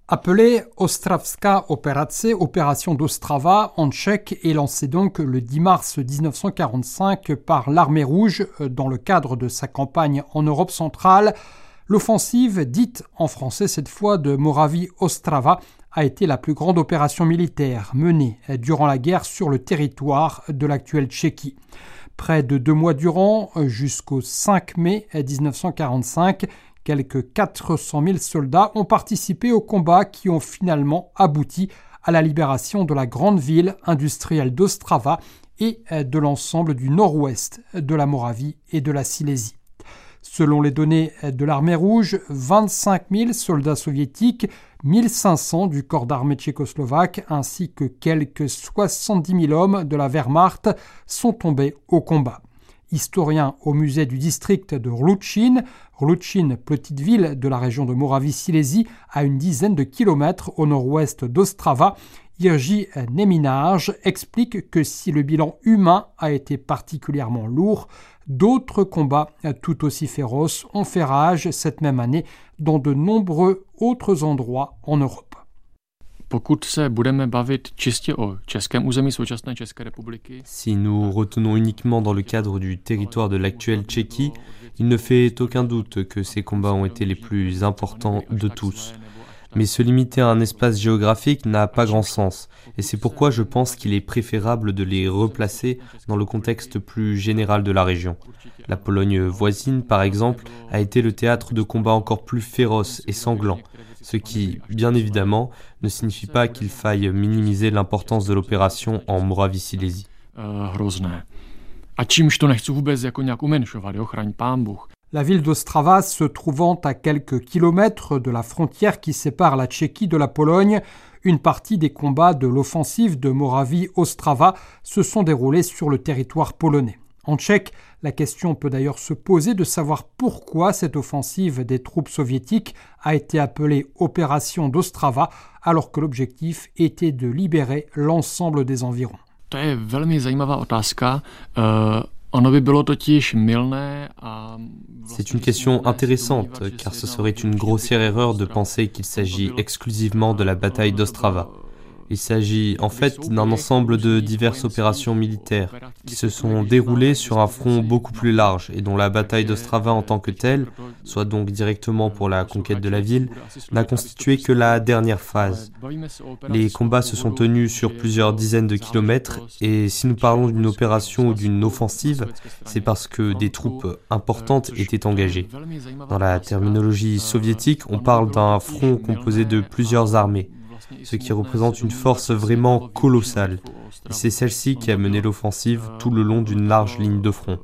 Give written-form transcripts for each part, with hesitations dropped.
Appelée Ostravská operace, opération d'Ostrava en tchèque, est lancée donc le 10 mars 1945 par l'Armée rouge dans le cadre de sa campagne en Europe centrale. L'offensive, dite en français cette fois de Moravie-Ostrava, a été la plus grande opération militaire menée durant la guerre sur le territoire de l'actuelle Tchéquie. Près de 2 mois durant, jusqu'au 5 mai 1945, quelques 400 000 soldats ont participé aux combats qui ont finalement abouti à la libération de la grande ville industrielle d'Ostrava et de l'ensemble du nord-ouest de la Moravie et de la Silésie. Selon les données de l'Armée rouge, 25 000 soldats soviétiques, 1 500 du corps d'armée tchécoslovaque ainsi que quelques 70 000 hommes de la Wehrmacht sont tombés au combat. Historien au musée du district de Hlučín, petite ville de la région de Moravie-Silésie, à une dizaine de kilomètres au nord-ouest d'Ostrava, Jiří Neminář explique que si le bilan humain a été particulièrement lourd, d'autres combats tout aussi féroces ont fait rage cette même année dans de nombreux autres endroits en Europe. Si nous retenons uniquement dans le cadre du territoire de l'actuelle Tchéquie, il ne fait aucun doute que ces combats ont été les plus importants de tous. Mais se limiter à un espace géographique n'a pas grand sens, et c'est pourquoi je pense qu'il est préférable de les replacer dans le contexte plus général de la région. La Pologne voisine, par exemple, a été le théâtre de combats encore plus féroces et sanglants, ce qui, bien évidemment, ne signifie pas qu'il faille minimiser l'importance de l'opération en Moravie-Silésie. La ville d'Ostrava, se trouvant à quelques kilomètres de la frontière qui sépare la Tchéquie de la Pologne, une partie des combats de l'offensive de Moravie-Ostrava se sont déroulés sur le territoire polonais. En tchèque, la question peut d'ailleurs se poser de savoir pourquoi cette offensive des troupes soviétiques a été appelée Opération d'Ostrava, alors que l'objectif était de libérer l'ensemble des environs. C'est une question intéressante, car ce serait une grossière erreur de penser qu'il s'agit exclusivement de la bataille d'Ostrava. Il s'agit en fait d'un ensemble de diverses opérations militaires qui se sont déroulées sur un front beaucoup plus large et dont la bataille d'Ostrava en tant que telle, soit donc directement pour la conquête de la ville, n'a constitué que la dernière phase. Les combats se sont tenus sur plusieurs dizaines de kilomètres et si nous parlons d'une opération ou d'une offensive, c'est parce que des troupes importantes étaient engagées. Dans la terminologie soviétique, on parle d'un front composé de plusieurs armées, ce qui représente une force vraiment colossale. Et c'est celle-ci qui a mené l'offensive tout le long d'une large ligne de front.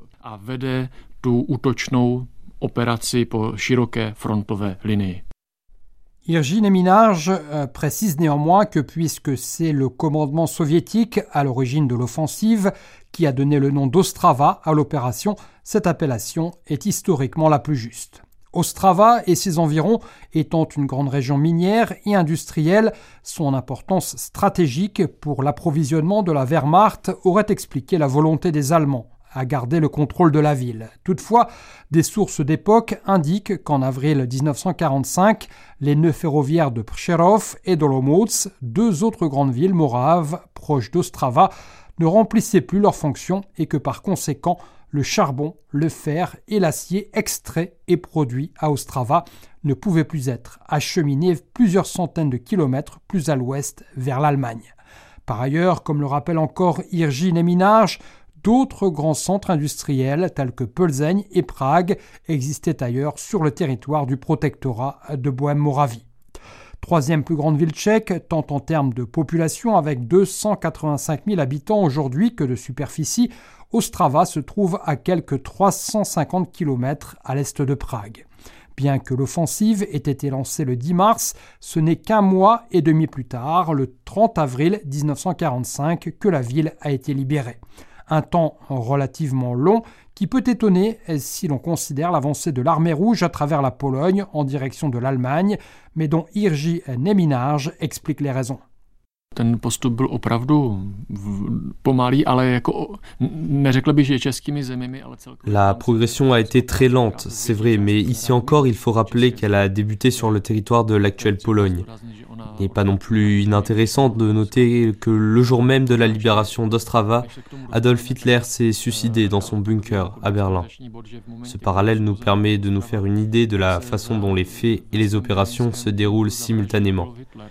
Jiří Neminář précise néanmoins que puisque c'est le commandement soviétique à l'origine de l'offensive qui a donné le nom d'Ostrava à l'opération, cette appellation est historiquement la plus juste. Ostrava et ses environs, étant une grande région minière et industrielle, son importance stratégique pour l'approvisionnement de la Wehrmacht aurait expliqué la volonté des Allemands à garder le contrôle de la ville. Toutefois, des sources d'époque indiquent qu'en avril 1945, les nœuds ferroviaires de Přerov et d'Olomouc, 2 autres grandes villes moraves proches d'Ostrava, ne remplissaient plus leurs fonctions et que par conséquent, le charbon, le fer et l'acier extraits et produits à Ostrava ne pouvaient plus être acheminés plusieurs centaines de kilomètres plus à l'ouest vers l'Allemagne. Par ailleurs, comme le rappelle encore Jiří Neminář, d'autres grands centres industriels tels que Plzeň et Prague existaient ailleurs sur le territoire du protectorat de Bohême-Moravie. Troisième plus grande ville tchèque, tant en termes de population avec 285 000 habitants aujourd'hui que de superficie, Ostrava se trouve à quelques 350 km à l'est de Prague. Bien que l'offensive ait été lancée le 10 mars, ce n'est qu'un mois et demi plus tard, le 30 avril 1945, que la ville a été libérée. Un temps relativement long qui peut étonner si l'on considère l'avancée de l'armée rouge à travers la Pologne en direction de l'Allemagne, mais dont Jiří Neminář explique les raisons. Ten postup byl opravdu pomalý, ale jako neřekl bych, že českými zeměmi, ale celkově. La progression a été très lente, c'est vrai, mais ici encore, il faut rappeler qu'elle a débuté sur le territoire de l'actuelle Pologne. Il n'est pas non plus inintéressant de noter que le jour même de la libération d'Ostrava, Adolf Hitler s'est suicidé dans son bunker à Berlin. Ce parallèle nous permet de nous faire une idée de la façon dont les faits et les opérations se déroulent simultanément.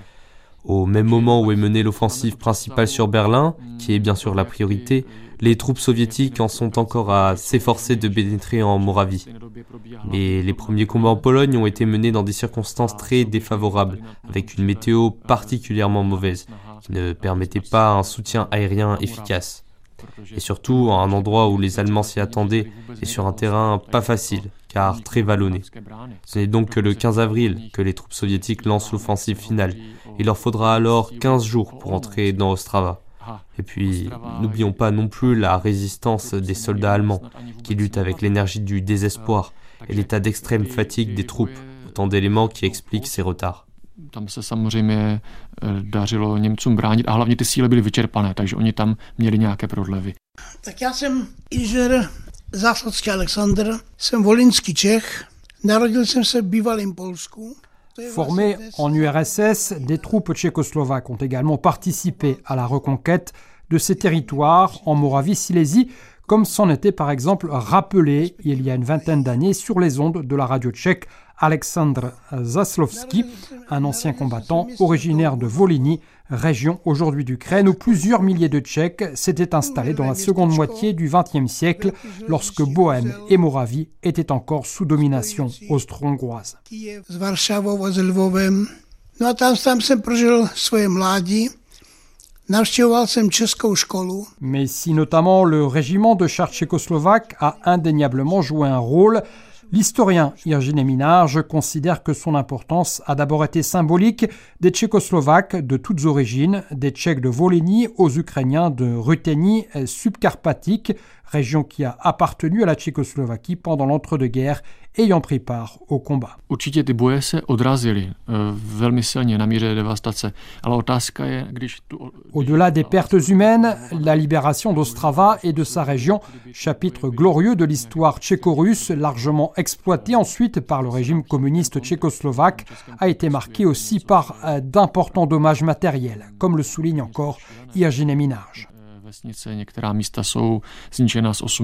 Au même moment où est menée l'offensive principale sur Berlin, qui est bien sûr la priorité, les troupes soviétiques en sont encore à s'efforcer de pénétrer en Moravie. Mais les premiers combats en Pologne ont été menés dans des circonstances très défavorables, avec une météo particulièrement mauvaise, qui ne permettait pas un soutien aérien efficace. Et surtout à un endroit où les Allemands s'y attendaient et sur un terrain pas facile, car très vallonné. Ce n'est donc que le 15 avril que les troupes soviétiques lancent l'offensive finale. Il leur faudra alors 15 jours pour entrer dans Ostrava. Et puis, n'oublions pas non plus la résistance des soldats allemands, qui luttent avec l'énergie du désespoir et l'état d'extrême fatigue des troupes, autant d'éléments qui expliquent ces retards. Tam se samozřejmě dařilo Němcům bránit a hlavně ty síly byly vyčerpané, takže oni tam měli nějaké prodlevy. Tak já jsem inženýr Záchodský Alexandr, jsem volyňský Čech, narodil jsem se v bývalém Polsku. Formés en URSS, des troupes tchécoslovaques ont également participé à la reconquête de ces territoires en Moravie-Silésie, comme c'en était par exemple rappelé il y a une vingtaine d'années sur les ondes de la radio tchèque Alexandr Zaslovský, un ancien combattant originaire de Volynie, région aujourd'hui d'Ukraine, où plusieurs milliers de Tchèques s'étaient installés dans la seconde moitié du XXe siècle, lorsque Bohême et Moravie étaient encore sous domination austro-hongroise. S Varšavou a s Lvovem. No a tam jsem prožil svoje mládí. Navštěvoval jsem českou školu. Mais si notamment le régiment de chars tchécoslovaques a indéniablement joué un rôle, l'historien Jiří Minář considère que son importance a d'abord été symbolique des Tchécoslovaques de toutes origines, des Tchèques de Volynie aux Ukrainiens de Ruthénie subcarpatique, région qui a appartenu à la Tchécoslovaquie pendant l'entre-deux-guerres, ayant pris part au combat. Určitě ty boje se odrazily velmi silně na míře devastace, ale otázka je, když Au-delà des pertes humaines, la libération d'Ostrava et de sa région, chapitre glorieux de l'histoire tchéco-russe, largement exploité ensuite par le régime communiste tchécoslovaque, a été marqué aussi par d'importants dommages matériels, comme le souligne encore Jiří Minář. Vesnice, některá místa jsou zničena z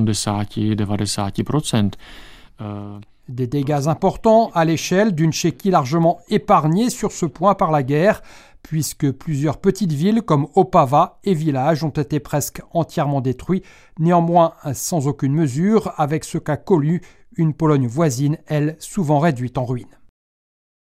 80-90%. Des dégâts importants à l'échelle d'une Tchéquie largement épargnée sur ce point par la guerre, puisque plusieurs petites villes comme Opava et villages ont été presque entièrement détruits, néanmoins sans aucune mesure avec ce qu'a connu une Pologne voisine, elle souvent réduite en ruines.